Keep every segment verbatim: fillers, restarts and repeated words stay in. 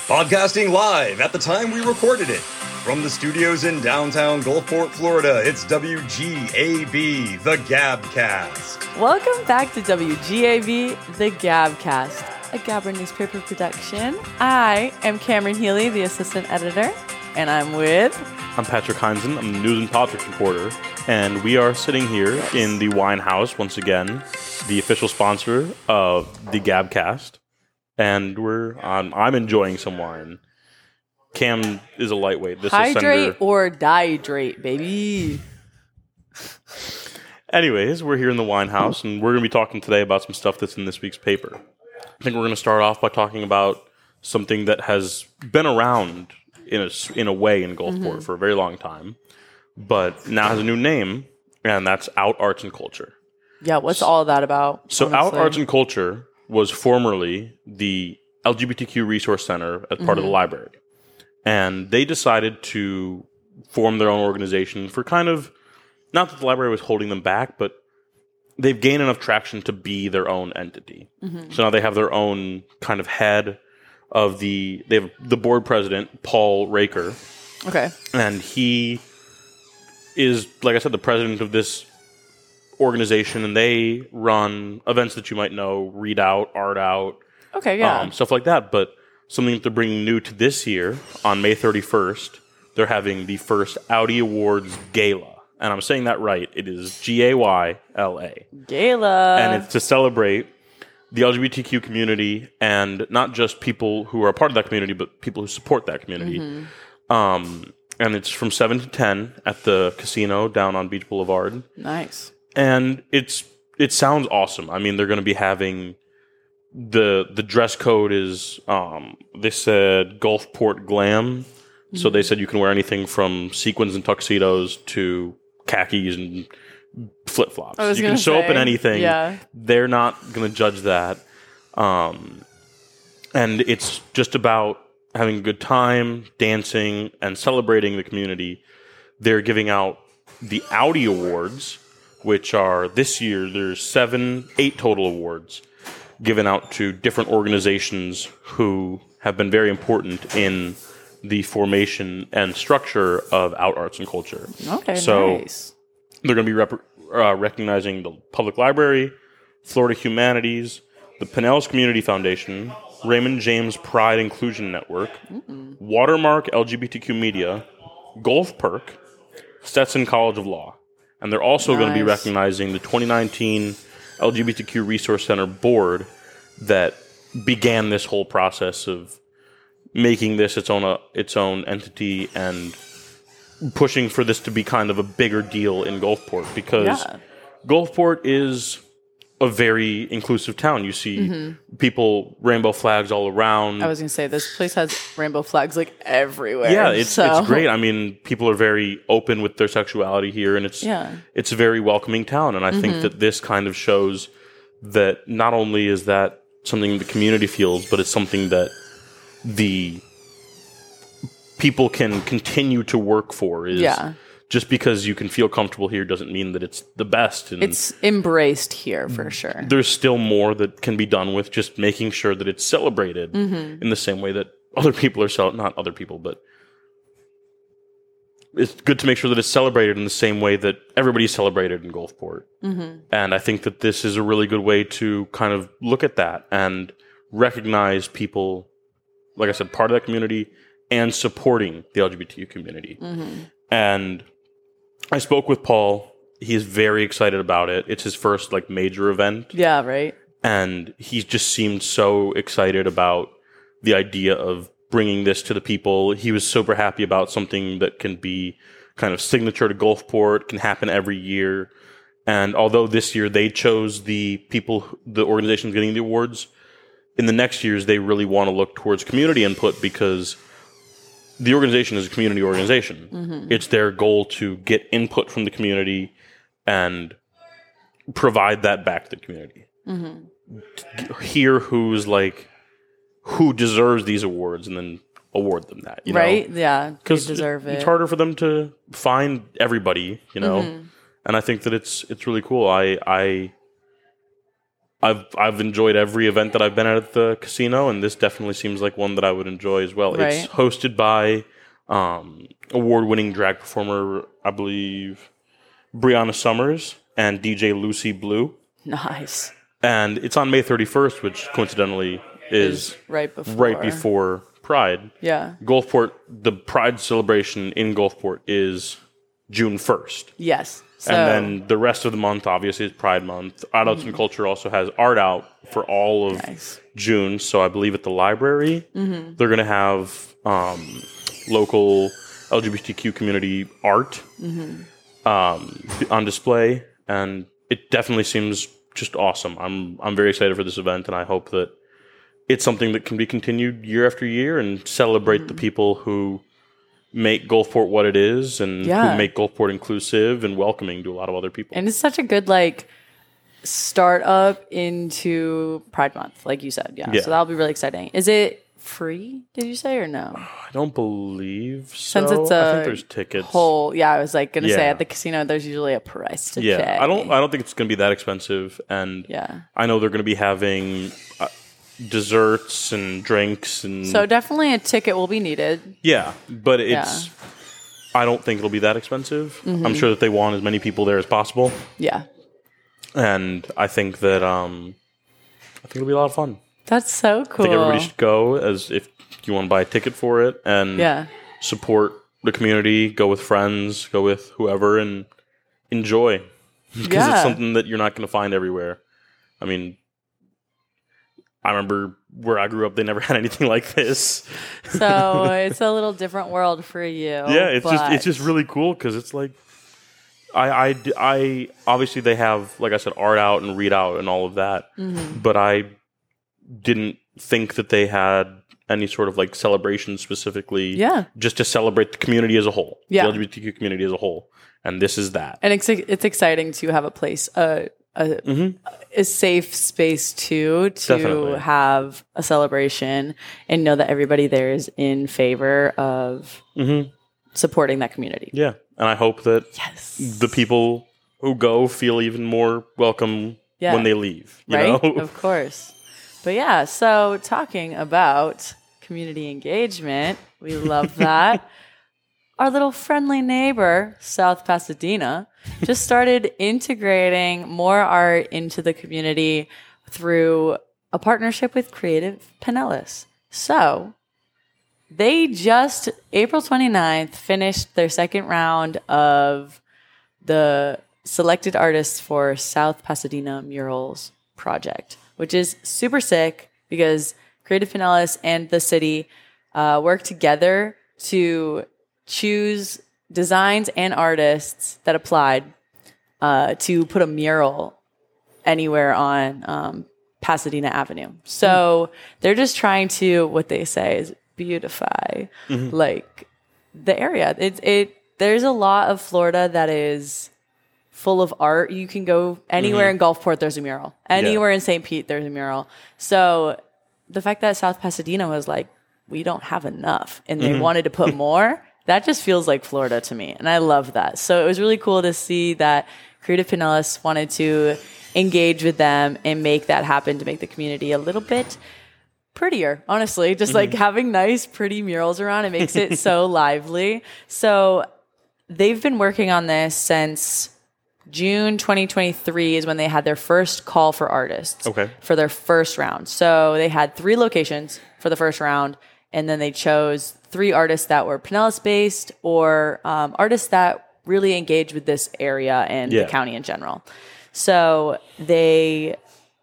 Podcasting live at the time we recorded it. From the studios in downtown Gulfport, Florida, it's W G A B, the Gabcast. Welcome back to W G A B, the Gabcast, a Gabber newspaper production. I am Cameron Healy, the assistant editor, and I'm with... I'm Patrick Heinzen. I'm the news and politics reporter, and we are sitting here yes. in the Wine House once again, the official sponsor of the Gabcast, and we're um, I'm enjoying some wine. Cam is a lightweight. This Hydrate is Senator... or dihydrate, baby. Anyways, we're here in the Wine House, and we're going to be talking today about some stuff that's in this week's paper. I think we're going to start off by talking about something that has been around in a, in a way in Gulfport mm-hmm. for a very long time, but now has a new name, and that's Out Arts and Culture. Yeah, what's so, all that about? So honestly? Out Arts and Culture was formerly the L G B T Q Resource Center as part mm-hmm. of the library. And they decided to form their own organization for kind of, not that the library was holding them back, but they've gained enough traction to be their own entity. Mm-hmm. So now they have their own kind of head of the, they have the board president, Paul Raker. Okay. And he is, like I said, the president of this organization, and they run events that you might know, Read Out, Art Out. Okay, yeah. Um, stuff like that, but something that they're bringing new to this year, on May thirty-first, they're having the first Audi Awards Gala. And I'm saying that right. It is G A Y L A. Gala. And it's to celebrate the L G B T Q community, and not just people who are a part of that community, but people who support that community. Mm-hmm. Um, and it's from seven to ten at the casino down on Beach Boulevard. Nice. And it's it sounds awesome. I mean, they're going to be having... The the dress code is, um, they said Gulfport Glam. Mm-hmm. So they said you can wear anything from sequins and tuxedos to khakis and flip-flops. You can show say, up in anything. Yeah. They're not going to judge that. Um, and it's just about having a good time, dancing, and celebrating the community. They're giving out the Audi Awards, which are this year, there's seven, eight total awards given out to different organizations who have been very important in the formation and structure of Out Arts and Culture. Okay, so nice. They're going to be rep- uh, recognizing the Public Library, Florida Humanities, the Pinellas Community Foundation, Raymond James Pride Inclusion Network, mm-mm. Watermark L G B T Q Media, Gulf Perk, Stetson College of Law. And they're also nice. going to be recognizing the twenty nineteen L G B T Q Resource Center board that began this whole process of making this its own uh, its own entity and pushing for this to be kind of a bigger deal in Gulfport, because yeah. Gulfport is a very inclusive town. You see mm-hmm. people, rainbow flags all around. I was going to say, this place has rainbow flags like everywhere. Yeah, it's so. it's great. I mean, people are very open with their sexuality here, and it's yeah. it's a very welcoming town. And I mm-hmm. think that this kind of shows that not only is that something the community feels, but it's something that the people can continue to work for. Is yeah. Just because you can feel comfortable here doesn't mean that it's the best. And it's embraced here for sure. There's still more that can be done with just making sure that it's celebrated mm-hmm. in the same way that other people are cel- not other people, but it's good to make sure that it's celebrated in the same way that everybody's celebrated in Gulfport. Mm-hmm. And I think that this is a really good way to kind of look at that and recognize people, like I said, part of that community and supporting the L G B T Q community. Mm-hmm. And I spoke with Paul. He is very excited about it. It's his first like major event. Yeah, right. And he just seemed so excited about the idea of bringing this to the people. He was super happy about something that can be kind of signature to Gulfport, can happen every year. And although this year they chose the people, the organizations getting the awards, in the next years they really want to look towards community input, because the organization is a community organization. Mm-hmm. It's their goal to get input from the community and provide that back to the community. Mm-hmm. Hear who's like, who deserves these awards, and then award them that. You right? know? Yeah. Because deserve it, it. It's harder for them to find everybody, you know? Mm-hmm. And I think that it's it's really cool. I I I've I've enjoyed every event that I've been at at the casino, and this definitely seems like one that I would enjoy as well. Right. It's hosted by um, award-winning drag performer, I believe, Brianna Summers and D J Lucy Blue. Nice. And it's on May thirty-first, which coincidentally is, Is right before. right before Pride. Yeah. Gulfport, the Pride celebration in Gulfport is June first. Yes. So, And then the rest of the month, obviously, is Pride Month. Art Outs and Culture also has art out for all of Nice. June. So I believe at the library, they're going to have um, local L G B T Q community art um, on display. And it definitely seems just awesome. I'm I'm very excited for this event, and I hope that it's something that can be continued year after year and celebrate the people who make Gulfport what it is and Yeah. who make Gulfport inclusive and welcoming to a lot of other people. and it's such a good like start up into Pride Month, like you said. Yeah. Yeah. So that'll be really exciting. Is it free? Did you say or no? I don't believe so. Since it's I a think there's tickets. Whole yeah, I was like gonna say Yeah. at the casino there's usually a price to yeah, pay. I don't. I don't think it's going to be that expensive. And Yeah. I know they're going to be having uh, desserts and drinks and So definitely a ticket will be needed. yeah, but it's. I don't think it'll be that expensive. Mm-hmm. I'm sure that they want as many people there as possible, Yeah. and I think that um, I think it'll be a lot of fun. That's so cool. I think everybody should go as if you want to buy a ticket for it and Yeah. support the community. Go with friends, go with whoever, and enjoy because Yeah. it's something that you're not going to find everywhere. I mean, I remember where I grew up; they never had anything like this. So it's a little different world for you. Yeah, it's just but- it's just really cool because it's like I, I I obviously they have, like I said, art out and read out and all of that, Mm-hmm. but I didn't think that they had any sort of like celebration specifically, Yeah. just to celebrate the community as a whole, Yeah. the L G B T Q community as a whole, and this is that. And it's it's exciting to have a place, a a, a safe space too, to Definitely. have a celebration and know that everybody there is in favor of Mhm. supporting that community. Yeah, and I hope that Yes. the people who go feel even more welcome Yeah. when they leave. You Right? know? Of course. But yeah, so talking about community engagement, we love that. Our little friendly neighbor, South Pasadena, just started integrating more art into the community through a partnership with Creative Pinellas. So they just, April twenty-ninth, finished their second round of the selected artists for South Pasadena Murals project, which is super sick because Creative Pinellas and the city uh, work together to choose designs and artists that applied uh, to put a mural anywhere on um, Pasadena Avenue. So they're just trying to, what they say is beautify like the area. It, it, there's a lot of Florida that is full of art. You can go anywhere in Gulfport, there's a mural. Anywhere in Saint Pete, there's a mural. So the fact that South Pasadena was like, we don't have enough, and they wanted to put more, that just feels like Florida to me. And I love that. So it was really cool to see that Creative Pinellas wanted to engage with them and make that happen to make the community a little bit prettier, honestly. Just like having nice, pretty murals around, it makes it so lively. So they've been working on this since June twenty twenty-three is when they had their first call for artists Okay. for their first round. So they had three locations for the first round, and then they chose three artists that were Pinellas based or um, artists that really engage with this area and Yeah. the county in general. So they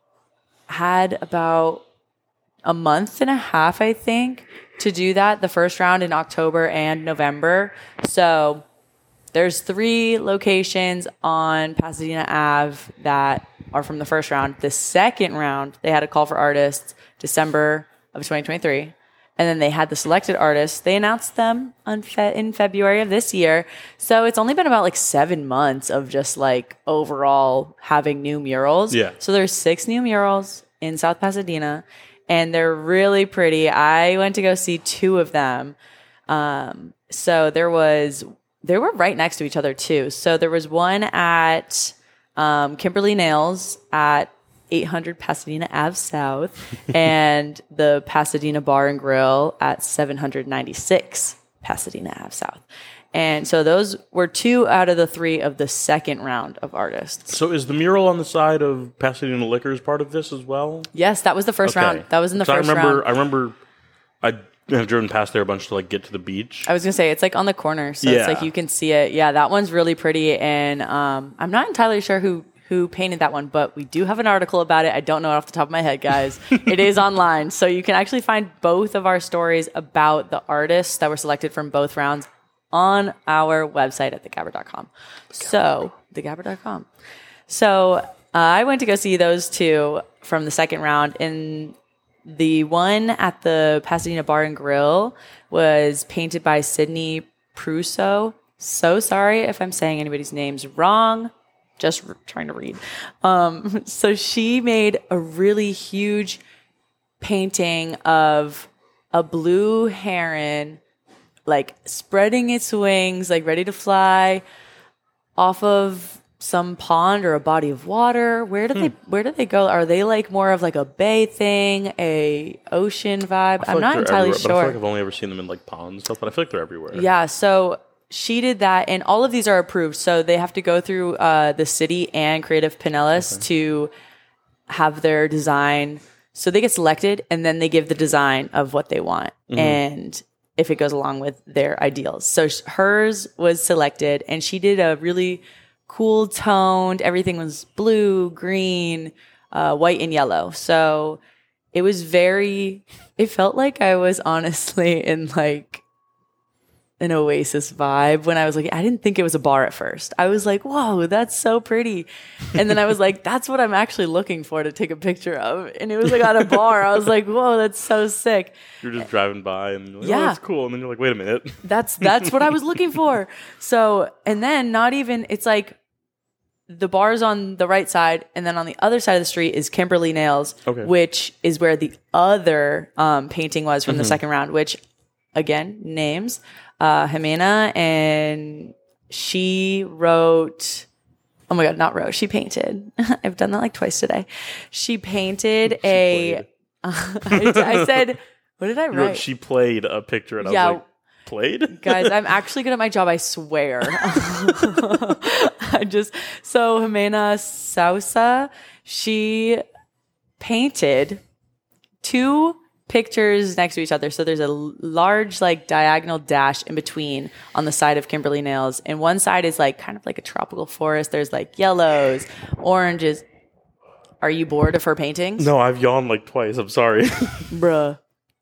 had about a month and a half, I think, to do that, the first round in October and November. So there's three locations on Pasadena Ave that are from the first round. The second round, they had a call for artists December of twenty twenty-three. And then they had the selected artists. They announced them on fe- in February of this year. So it's only been about like seven months of just like overall having new murals. Yeah. So there's six new murals in South Pasadena, and they're really pretty. I went to go see two of them. Um, so there was, they were right next to each other too. So there was one at um, Kimberly Nails at eight hundred Pasadena Ave South, and the Pasadena Bar and Grill at seven ninety-six Pasadena Ave South. And so those were two out of the three of the second round of artists. So is the mural on the side of Pasadena Liquors part of this as well? Yes, that was the first okay. round. That was in the so first I remember, round. I remember I have driven past there a bunch to like get to the beach. I was going to say, it's like on the corner. So yeah. it's like you can see it. Yeah, that one's really pretty. And um, I'm not entirely sure who, who painted that one, but we do have an article about it. I don't know it off the top of my head, guys. It is online. So you can actually find both of our stories about the artists that were selected from both rounds on our website at the gabber dot com. So, the gabber dot com. So, uh, I went to go see those two from the second round, and the one at the Pasadena Bar and Grill was painted by Sydney Prusso. So sorry if I'm saying anybody's names wrong. Just r- trying to read. Um, so, she made a really huge painting of a blue heron, like spreading its wings, like ready to fly off of some pond or a body of water. Where do hmm. they where do they go? Are they like more of like a bay thing, a ocean vibe? I'm like not entirely sure. But I feel like I've only ever seen them in like ponds and stuff, but I feel like they're everywhere. Yeah, so she did that, and all of these are approved. So they have to go through uh, the city and Creative Pinellas okay. to have their design. So they get selected, and then they give the design of what they want. Mm-hmm. And if it goes along with their ideals. So hers was selected, and she did a really cool toned, everything was blue, green, uh, white, and yellow. So it was very, it felt like I was honestly in like an Oasis vibe when I was like, I didn't think it was a bar at first. I was like, whoa, that's so pretty. And then I was like, that's what I'm actually looking for to take a picture of. And it was like at a bar. I was like, whoa, that's so sick. You're just driving by and you're like, yeah. oh, that's cool. And then you're like, wait a minute. That's, that's what I was looking for. So, and then not even, it's like the bar's on the right side, and then on the other side of the street is Kimberly Nails, okay. which is where the other um, painting was from mm-hmm. the second round, which again, names. Uh, Jimena, and she wrote, oh my God, not wrote, she painted. I've done that like twice today. She painted she a, uh, I, I said, what did I write? Wrote, she played a picture, and yeah. I was like, played? Guys, I'm actually good at my job, I swear. I just, so Jimena Sousa, she painted two pictures next to each other. So there's a large like diagonal dash in between on the side of Kimberly Nails. And one side is like kind of like a tropical forest. There's like yellows, oranges. Are you bored of her paintings? No, I've yawned like twice. I'm sorry. Bruh.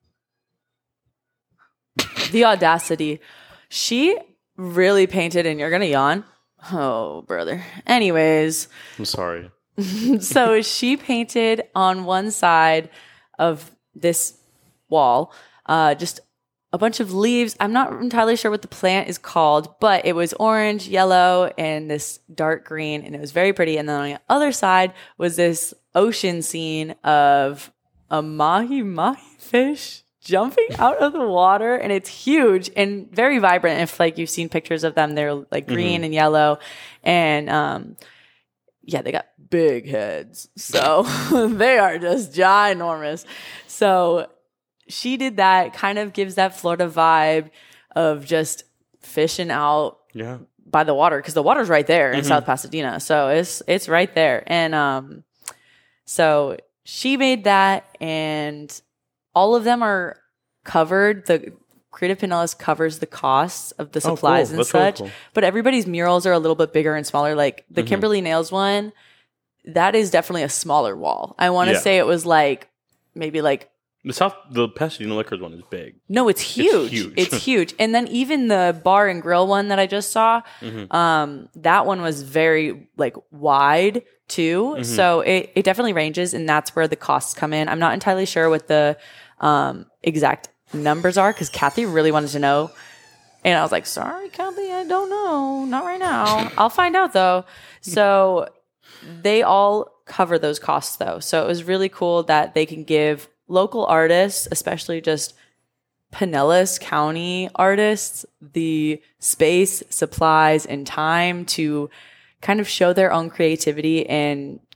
The audacity. She really painted, and you're going to yawn. Oh, brother. Anyways. I'm sorry. So she painted on one side of this wall, uh, just a bunch of leaves. I'm not entirely sure what the plant is called, but it was orange, yellow, and this dark green, and it was very pretty. And then on the other side was this ocean scene of a mahi-mahi fish jumping out of the water, and it's huge and very vibrant. If like you've seen pictures of them, they're like green mm-hmm. and yellow, and um, yeah, they got big heads. So they are just ginormous. So she did that, kind of gives that Florida vibe of just fishing out yeah. by the water, because the water's right there in mm-hmm. South Pasadena. So it's it's right there. And um, so she made that, and all of them are covered. The Creative Pinellas covers the costs of the supplies oh, cool. and That's such. really cool. But everybody's murals are a little bit bigger and smaller. Like the mm-hmm. Kimberly Nails one, that is definitely a smaller wall. I want to yeah. say it was like maybe like the South, the Pasadena Liquors one is big. No, it's huge. It's huge. It's huge. And then even the bar and grill one that I just saw, mm-hmm. um, that one was very like wide too. Mm-hmm. So it, it definitely ranges, and that's where the costs come in. I'm not entirely sure what the um, exact numbers are, because Kathy really wanted to know. And I was like, sorry, Kathy, I don't know. Not right now. I'll find out though. So they all cover those costs though. So it was really cool that they can give local artists, especially just Pinellas County artists, the space, supplies, and time to kind of show their own creativity and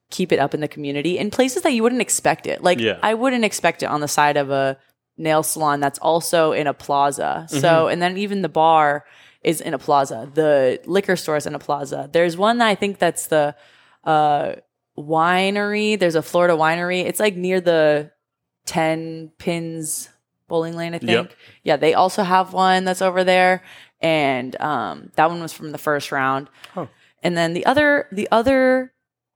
keep it up in the community in places that you wouldn't expect it. Like Yeah. I wouldn't expect it on the side of a nail salon that's also in a plaza. So, Mm-hmm. and then even the bar is in a plaza. The liquor store is in a plaza. There's one that I think that's the uh, winery. There's a Florida winery. It's like near the ten Pins bowling lane, I think. Yep. Yeah, they also have one that's over there. And um, that one was from the first round. Huh. And then the other, the other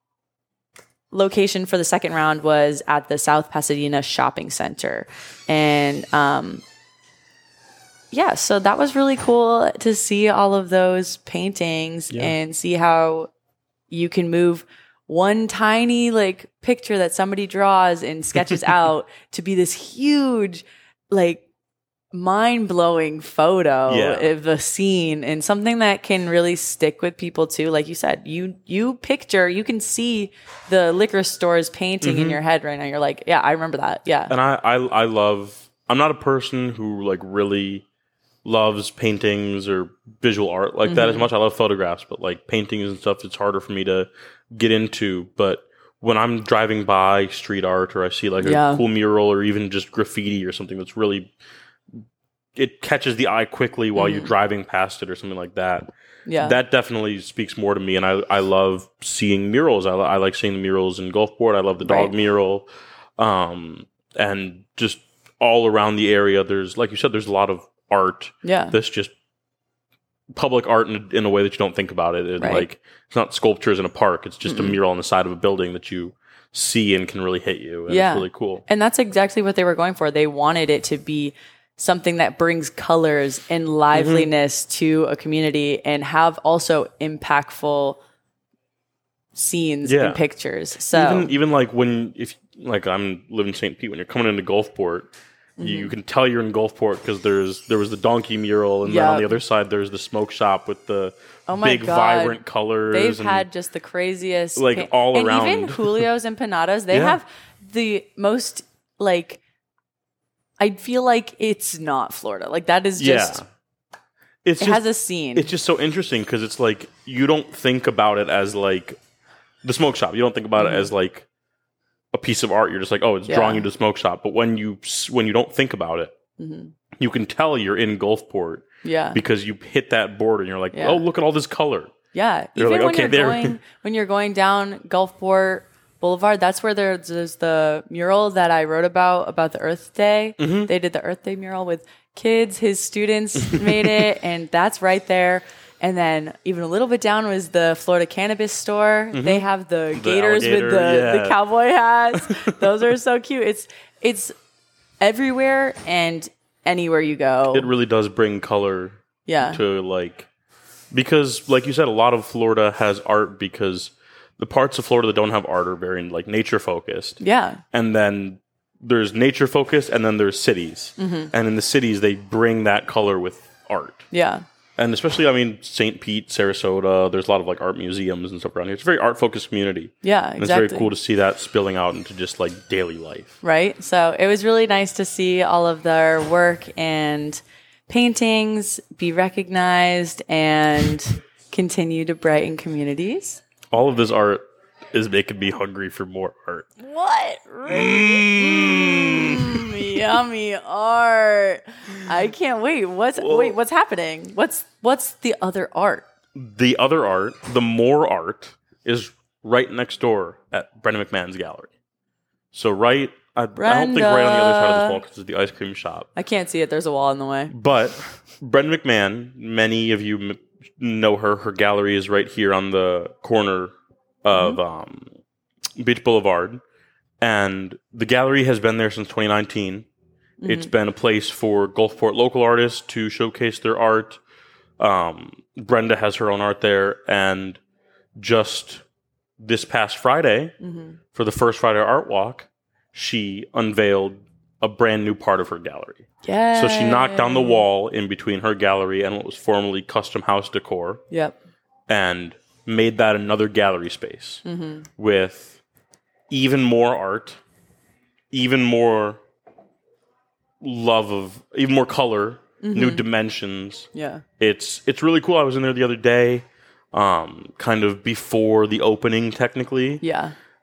location for the second round was at the South Pasadena Shopping Center. And um, yeah, so that was really cool to see all of those paintings Yeah. and see how you can move one tiny like picture that somebody draws and sketches out to be this huge, like, mind-blowing photo Yeah. of a scene and something that can really stick with people too. Like you said, you you picture, you can see the liquor store's painting in your head right now. You're like, yeah, I remember that. Yeah. And I, I, I love, I'm not a person who like really loves paintings or visual art like that as much. I love photographs, but like paintings and stuff, it's harder for me to get into. But when I'm driving by street art or I see like a Yeah. cool mural or even just graffiti or something that's really, it catches the eye quickly while you're driving past it or something like that. Yeah. That definitely speaks more to me. And I, I love seeing murals. I, I like seeing the murals in Gulfport. I love the dog Right. mural. Um, and just all around the area, there's, like you said, there's a lot of art yeah. that's just public art in, in a way that you don't think about it. it Right. Like, it's not sculptures in a park. It's just a mural on the side of a building that you see and can really hit you. And Yeah. it's really cool. And that's exactly what they were going for. They wanted it to be something that brings colors and liveliness to a community and have also impactful scenes Yeah. and pictures. So Even even like when if like I'm living in Saint Pete, when you're coming into Gulfport, you can tell you're in Gulfport because there's there was the donkey mural, and then on Yep. the other side there's the smoke shop with the Oh my big God. vibrant colors. they've and had just the craziest Like, pa- all and around. even Julio's empanadas, they Yeah. have the most like I feel like it's not Florida. Like that is just yeah, it's it just has a scene. it's just so interesting because it's like you don't think about it as like the smoke shop. You don't think about it as like a piece of art. You're just like, oh, it's Yeah. drawing you to the smoke shop. But when you s- when you don't think about it, you can tell you're in Gulfport yeah. because you hit that border and you're like, Yeah. oh, look at all this color. Yeah, You're even like, when okay, you're there- going when you're going down Gulfport Boulevard, that's where there's, there's the mural that I wrote about about the Earth Day. Mm-hmm. They did the Earth Day mural with kids. His students made it, and that's right there. And then even a little bit down was the Florida Cannabis Store. They have the, gators with alligator, the, yeah. the cowboy hats. Those are so cute. It's it's everywhere and anywhere you go. It really does bring color yeah. to like because like you said, a lot of Florida has art because the parts of Florida that don't have art are very like nature focused. yeah. And then there's nature focused and then there's cities. Mm-hmm. And in the cities they bring that color with art. Yeah. And especially I mean Saint Pete, Sarasota, there's a lot of like art museums and stuff around here. It's a very art focused community. Yeah, And exactly. it's very cool to see that spilling out into just like daily life. Right? So it was really nice to see all of their work and paintings be recognized and continue to brighten communities. All of this art is making me hungry for more art. What? Mm, yummy art. I can't wait. What's wait, what's happening? What's what's the other art? The other art, the more art, is right next door at Brenda McMahon's gallery. So right, I, I don't think right on the other side of this wall because it's the ice cream shop. I can't see it. There's a wall in the way. But Brenda McMahon, many of you m- know her. Her gallery is right here on the corner of Mm-hmm. um, Beach Boulevard. And the gallery has been there since twenty nineteen. Mm-hmm. It's been a place for Gulfport local artists to showcase their art. Um, Brenda has her own art there. And just this past Friday, Mm-hmm. for the first Friday Art Walk, she unveiled a brand new part of her gallery. Yeah. So she knocked down the wall in between her gallery and what was formerly Custom House Decor Yep. and made that another gallery space Mm-hmm. with even more art, even more love of, even more color, new dimensions. Yeah. It's it's really cool. I was in there the other day, um, kind of before the opening technically. Yeah.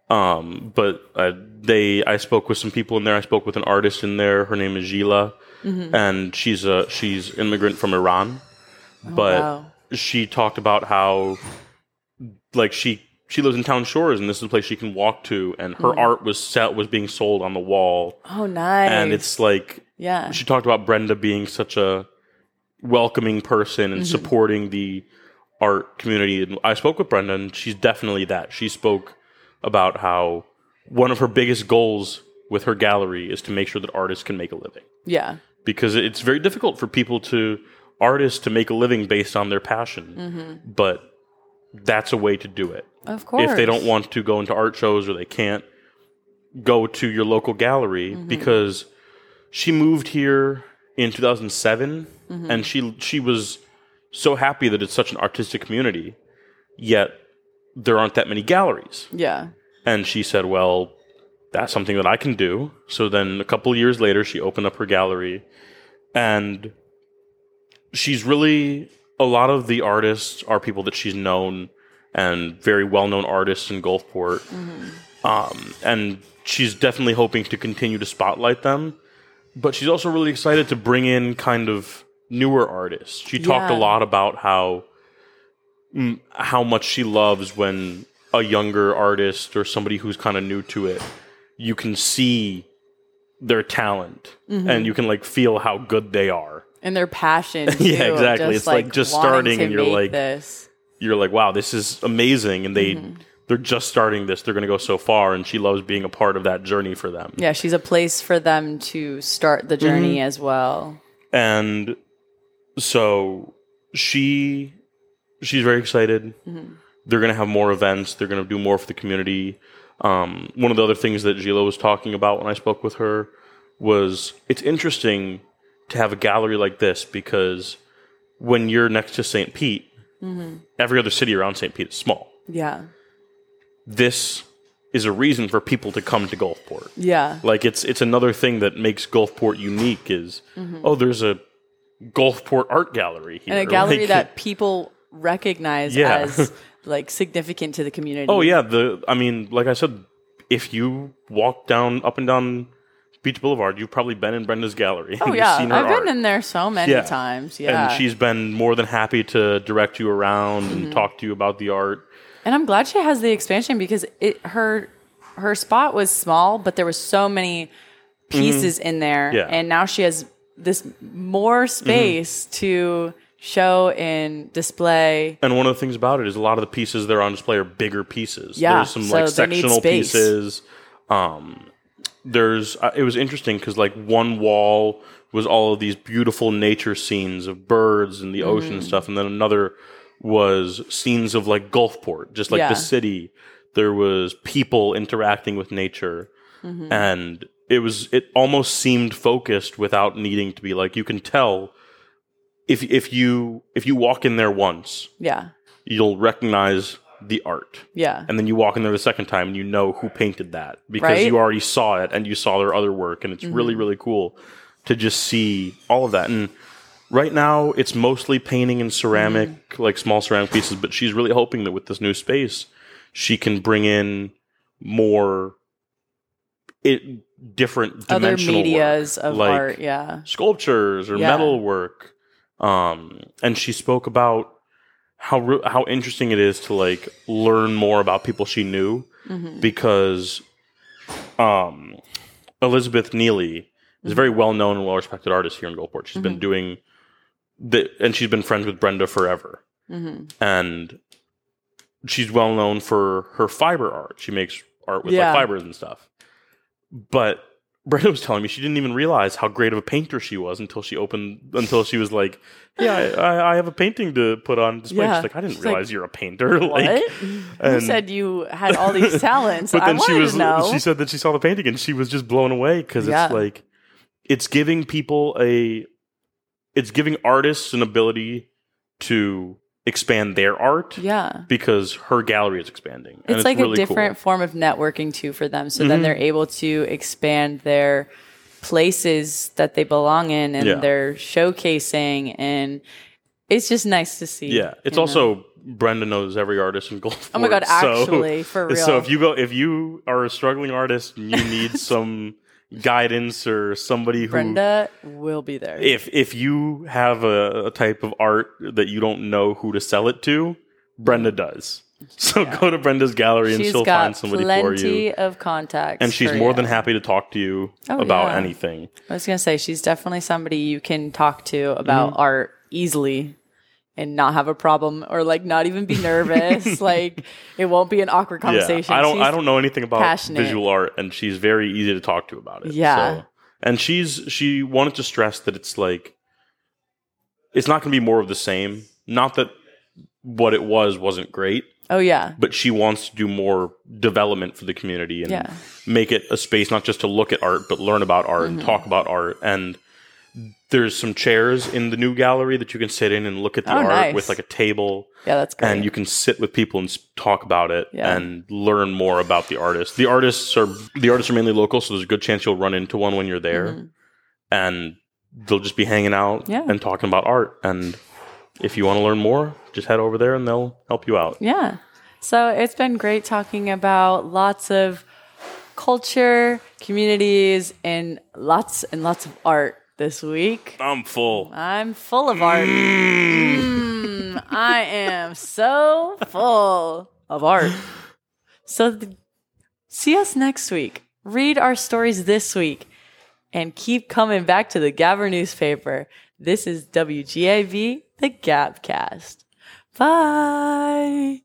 Um, but uh, they, I spoke with some people in there. I spoke with an artist in there. Her name is Gila, mm-hmm. and she's a she's immigrant from Iran. Oh, but wow. She talked about how, like she she lives in Town Shores, and this is a place she can walk to, and her mm. art was set was being sold on the wall. Oh, nice! And it's like, yeah. She talked about Brenda being such a welcoming person and mm-hmm. supporting the art community. And I spoke with Brenda, and she's definitely that. She spoke about how one of her biggest goals with her gallery is to make sure that artists can make a living. Yeah. Because it's very difficult for people to, artists to make a living based on their passion. Mm-hmm. But that's a way to do it. Of course. If they don't want to go into art shows or they can't go to your local gallery, mm-hmm. because she moved here in two thousand seven, mm-hmm. and she she was so happy that it's such an artistic community, yet there aren't that many galleries. Yeah. And she said, well, that's something that I can do. So then a couple of years later, she opened up her gallery, and she's really, a lot of the artists are people that she's known and very well-known artists in Gulfport. Mm-hmm. Um, and she's definitely hoping to continue to spotlight them. But she's also really excited to bring in kind of newer artists. She yeah. talked a lot about how mm, how much she loves when a younger artist or somebody who's kind of new to it, you can see their talent, mm-hmm. and you can like feel how good they are. And their passion, too. Yeah, exactly. Just, it's like, like just starting, and you're like, this. you're like, wow, this is amazing, and they mm-hmm. they're just starting this. They're going to go so far, and she loves being a part of that journey for them. Yeah, she's a place for them to start the journey mm-hmm. as well. And so she she's very excited. Mm-hmm. They're going to have more events. They're going to do more for the community. Um, one of the other things that Gila was talking about when I spoke with her was it's interesting to have a gallery like this, because when you're next to Saint Pete, mm-hmm. every other city around Saint Pete is small. Yeah. This is a reason for people to come to Gulfport. Yeah. Like it's it's another thing that makes Gulfport unique is, mm-hmm. oh, there's a Gulfport art gallery here. And a gallery like, that people recognize yeah. as like significant to the community. Oh yeah, the I mean, like I said, if you walk down up and down Beach Boulevard, you've probably been in Brenda's gallery. Oh and yeah, you've seen her I've art. been in there so many yeah. times. Yeah, and she's been more than happy to direct you around mm-hmm. and talk to you about the art. And I'm glad she has the expansion, because it her her spot was small, but there was so many pieces mm-hmm. in there, yeah. and now she has this more space mm-hmm. to show and display. And one of the things about it is a lot of the pieces that are on display are bigger pieces. Yeah, there's some so like sectional pieces. Um, there's uh, it was interesting because like one wall was all of these beautiful nature scenes of birds and the mm. ocean and stuff, and then another was scenes of like Gulfport, just like yeah. the city. There was people interacting with nature, mm-hmm. and it was it almost seemed focused without needing to be. Like you can tell if if you if you walk in there once, yeah, you'll recognize the art. Yeah. And then you walk in there the second time and you know who painted that, because right? you already saw it and you saw their other work, and it's mm-hmm. really, really cool to just see all of that. And right now it's mostly painting and ceramic, mm-hmm. like small ceramic pieces, but she's really hoping that with this new space she can bring in more it different other dimensional medias work, of like art, yeah. sculptures or yeah. metal work. Um, and she spoke about how re- how interesting it is to like learn more about people she knew, mm-hmm. because um, Elizabeth Neely is a very well known and well respected artist here in Gulfport. She's mm-hmm. been doing the and she's been friends with Brenda forever, mm-hmm. and she's well known for her fiber art. She makes art with yeah. like fibers and stuff. But Brenda was telling me she didn't even realize how great of a painter she was until she opened, until she was like, yeah, I, I have a painting to put on display. Yeah. She's like, I didn't She's realize like, you're a painter. What? Like, Who said you had all these talents? But then I she was, to know. she said that she saw the painting and she was just blown away, because yeah. it's like, it's giving people a, it's giving artists an ability to expand their art, yeah, because her gallery is expanding. It's, it's like really a different cool. form of networking too for them. So mm-hmm. then they're able to expand their places that they belong in, and yeah. they're showcasing, and it's just nice to see. Yeah, it's also know? Brenda knows every artist in Gulfport. Oh my God, actually, so, for real. So if you go, if you are a struggling artist and you need some guidance or somebody who Brenda will be there. If if you have a, a type of art that you don't know who to sell it to, Brenda does. So yeah. go to Brenda's gallery and she's she'll got find somebody plenty for you. of contacts. And she's for more you. than happy to talk to you oh, about yeah. anything. I was going to say, she's definitely somebody you can talk to about mm-hmm. art easily and not have a problem or like not even be nervous. Like it won't be an awkward conversation. Yeah, I don't she's I don't know anything about passionate. visual art, and she's very easy to talk to about it. Yeah. So. And she's she wanted to stress that it's like it's not going to be more of the same. Not that what it was wasn't great. Oh yeah. But she wants to do more development for the community and yeah. make it a space not just to look at art, but learn about art mm-hmm. and talk about art. And there's some chairs in the new gallery that you can sit in and look at the oh, art nice. with like a table. Yeah, that's great. And you can sit with people and talk about it yeah. and learn more about the artist. The artists are the artists are mainly local, so there's a good chance you'll run into one when you're there. Mm-hmm. And they'll just be hanging out yeah. and talking about art. And if you want to learn more, just head over there and they'll help you out. Yeah. So it's been great talking about lots of culture, communities, and lots and lots of art this week. I'm full. I'm full of art. Mm. Mm, I am so full of art. So th- see us next week. Read our stories this week. And keep coming back to the Gabber newspaper. This is W G A B, the Gabcast. Bye.